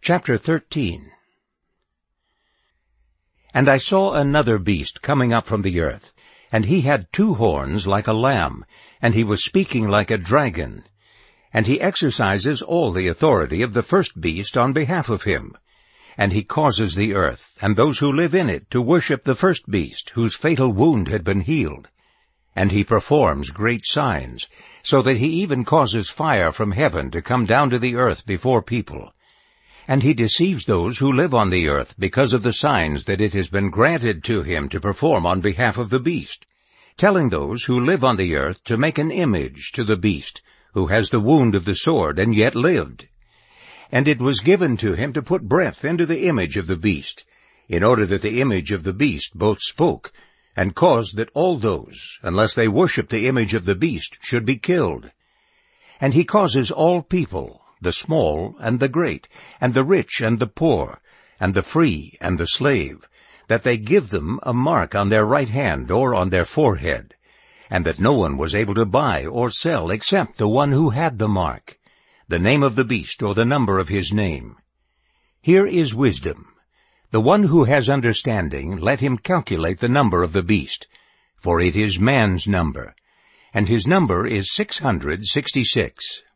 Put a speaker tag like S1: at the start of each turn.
S1: Chapter 13. And I saw another beast coming up from the earth, and he had 2 horns like a lamb, and he was speaking like a dragon. And he exercises all the authority of the first beast on behalf of him. And he causes the earth, and those who live in it, to worship the first beast, whose fatal wound had been healed. And he performs great signs, so that he even causes fire from heaven to come down to the earth before people. And he deceives those who live on the earth because of the signs that it has been granted to him to perform on behalf of the beast, telling those who live on the earth to make an image to the beast, who has the wound of the sword and yet lived. And it was given to him to put breath into the image of the beast, in order that the image of the beast both spoke, and caused that all those, unless they worship the image of the beast, should be killed. And he causes all people, the small and the great, and the rich and the poor, and the free and the slave, that they give them a mark on their right hand or on their forehead, and that no one was able to buy or sell except the one who had the mark, the name of the beast or the number of his name. Here is wisdom. The one who has understanding, let him calculate the number of the beast, for it is man's number, and his number is 666.